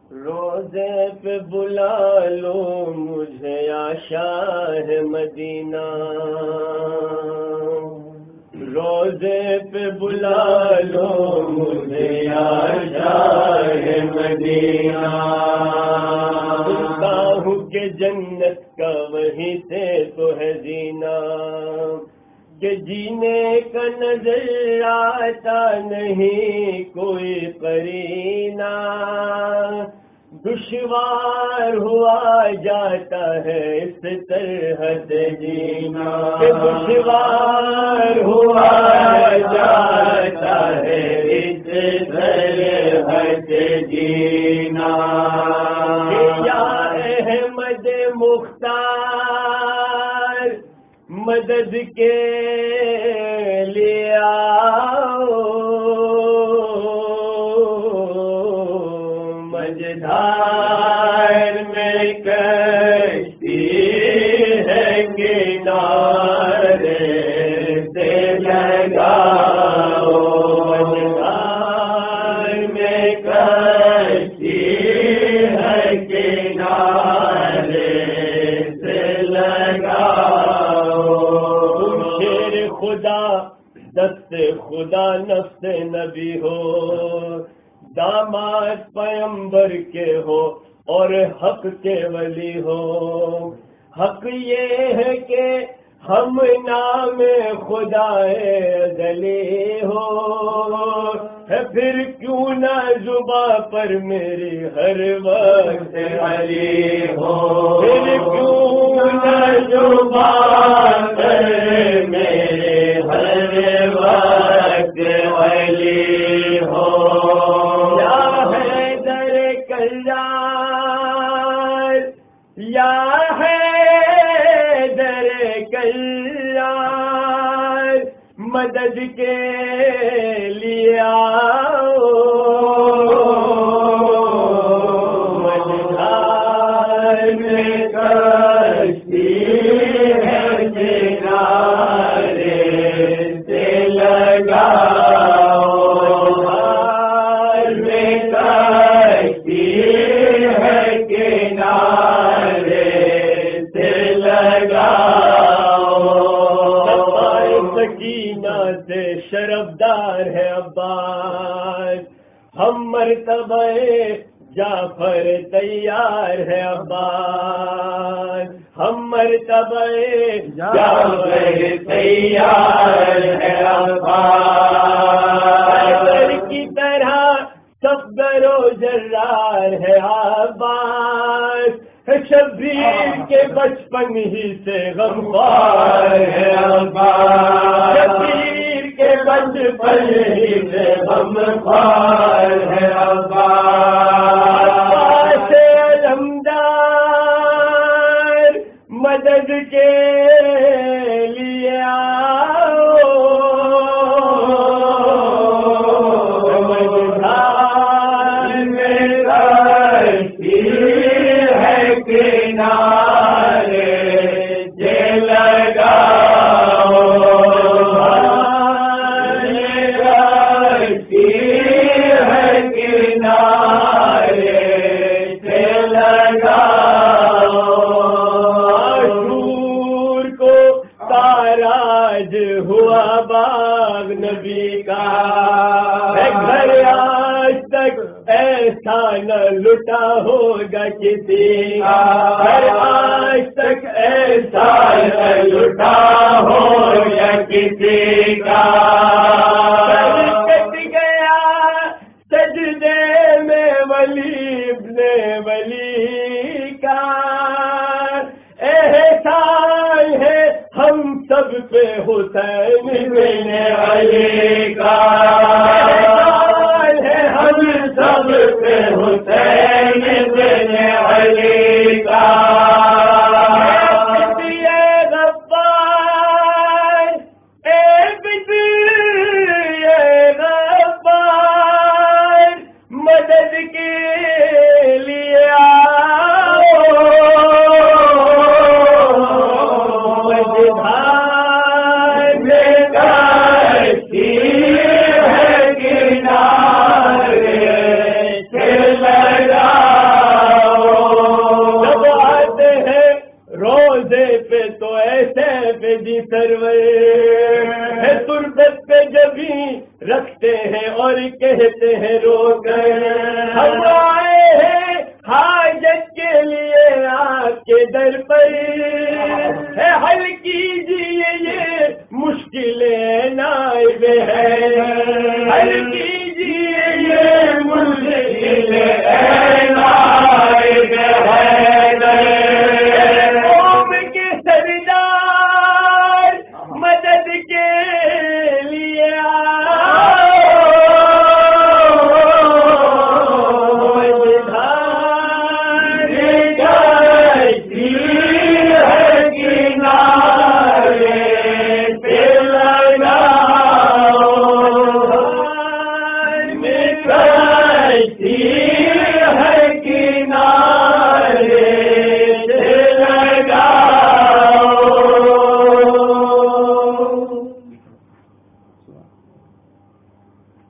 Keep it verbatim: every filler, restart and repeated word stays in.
روزے پہ بلا لو مجھے یا شاہ مدینہ، روزے پہ بلا لو مجھے یا شاہ مدینہ، سنتا ہوں کہ جنت کا وہیں سے تو ہے زینہ، کہ جینے کا نظر آتا نہیں کوئی قرینہ، دشوار ہوا جاتا ہے اس طرح سے جینا، کہ دشوار ہوا جاتا ہے اس طرح سے جینا، یا احمد مختار مدد کے لیے آؤ، مجدار میں کشتی ہے کنارے سے لگاؤ، مجدار میں کشتی ہے کنارے سے لگاؤ، تم شیر خدا دست خدا نفس نبی ہو، داماد پیمبر کے ہو اور حق کے ولی ہو، حق یہ ہے کہ ہم نام خدا ازلی ہو، پھر کیوں نہ زباں پر میری ہر وقت علی ہو، پھر کیوں نہ زباں پر میرے ہر وقت علی ہو، یا حیدر کرار مدد کے لیے آؤ، مجدار میں کشتی ہے کنارے سے لگاؤ، مجدار میں کشتی ہے کنارے سے لگاؤ، سکینہ سے شرفدار ہے عباس، ہم مرتبہ جعفر تیار ہے عباس، ہم مرتبہ جعفر تیار ہے عباس، کی طرح صفدر و جرار ہے عباس، شبیر کے بچپن ہی سے غمخوار ہے عباس، شبیر کے بچپن ہی سے غمخوار ہے عباس، علمدار مدد کے لیے آؤ، مجدار میں کشتی ہے کنارے سے لگاؤ، کشتی ہے کنارے سے لگاؤ، عاشور کو تاراج ہوا باغ نبی کا، گھر آج تک ایسا نہ لٹا ہوگا کسی کا، گھر آج تک ایسا نہ لٹا ہوگا کسی کا، کٹ گیا سجدے میں ولی ابن ولی کا، احسان ہے ہم سب پہ حسین بن علی کا، احسان ہے ہم سب پہ حسین بن علی کا، مدد کے لیے آؤ، مجدار میں کشتی ہے کنارے سے لگاؤ، جی سرور ہے تربت پہ جبھی رکھتے ہیں اور کہتے ہیں رو گئے ہم آئے ہیں حاجت کے لیے آپ کے در پر ہے حل کیجیے یہ مشکلیں نائب ہے حل کیجیے یہ مشکلیں نائب ہے قوم کے سردار مدد کے لیے Yeah.